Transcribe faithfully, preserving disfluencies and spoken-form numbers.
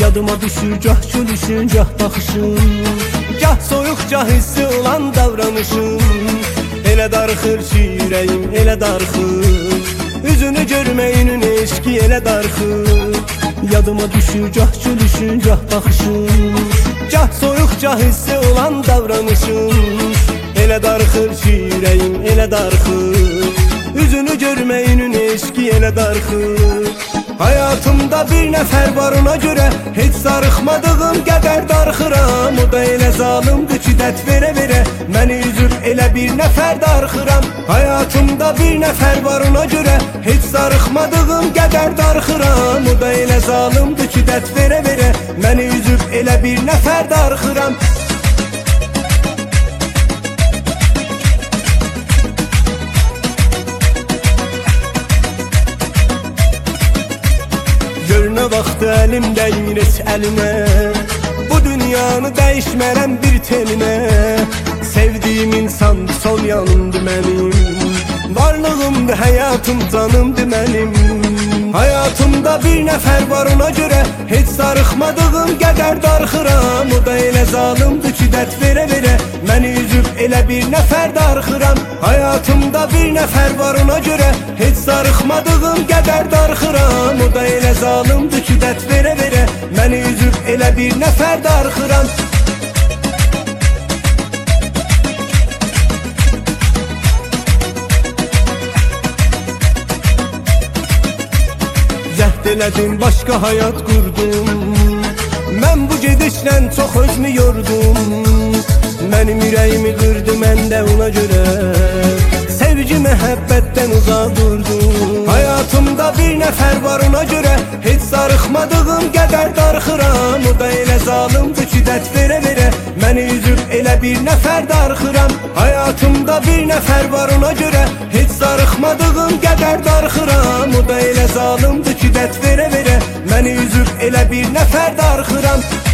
Yadıma düşür gah gülüşün, gah baxışın, gah soyuq, gah hissi olan davranışın. Elə darxır ki ürəyim, elə darxır, üzünü görməyinin eşki elə darxır. Yadıma düşür gah gülüşün, gah baxışın, gah soyuq, gah hissi olan davranışın. Elə darxır ki ürəyim, elə darxır, üzünü görməyinin eşki elə darxır. Hayatımda bir nəfər var, ona görə heç sarıxmadığım qədər darxıram. O da elə zalımdır ki dət verə verə məni üzüb elə bir nəfər darxıram. Hayatımda bir nəfər var, ona görə heç sarıxmadığım qədər darxıram. O da elə zalımdır ki dət verə verə məni üzüb elə bir nəfər darxıram. Gör nə vaxt əlim dəymir heç əlimə, bu dünyanı dəyişmərəm bir telinə. Sevdiyim insan sol yanımdır mənim, varlığımdır, həyatım, canımdır mənim. Hayatımda bir nəfər var, ona görə heç sarıxmadığım qədər darxıram. O da elə zalımdır ki dət verə verə məni üzüb elə bir nəfər darxıram. Hayatımda bir nəfər var, ona görə heç sarıxmadığım qədər darxıram. O da elə zalımdır ki dət verə verə məni üzüb elə bir nəfər darxıram. Cəhd elədim, başqa həyat qurdum, mən bu gedişlə çox özümü yordum. Mənim ürəyimi qırdı, mən də ona görə sevgi məhəbbətdən uzaq durdum. Hayatımda bir nəfər var, ona görə heç sarıxmadığım qədər darxıram. O da elə zalımdır ki dət verə verə məni üzüb elə bir nəfər darxıram. Hayatımda bir nəfər var, ona görə heç sarıxmadığım qədər darxıram. O da elə zalımdır ki dət verə verə məni üzüb elə bir nəfər darxıram.